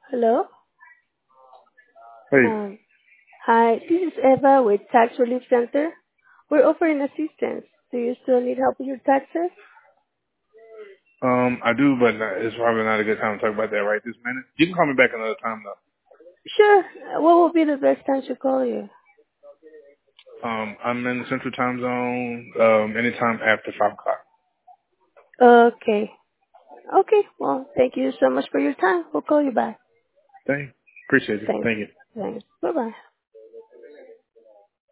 Hello? Hey, Um, Hi, this is Eva with Tax Relief Center. We're offering assistance. Do you still need help with your taxes? I do, but it's probably not a good time to talk about that right this minute. You can call me back another time though. Sure. What will be the best time to call you? I'm in the Central Time Zone. Anytime after 5 o'clock. Okay. Okay. Well, thank you so much for your time. We'll call you back. Appreciate you. Thanks. Thank you. Thanks. Bye-bye.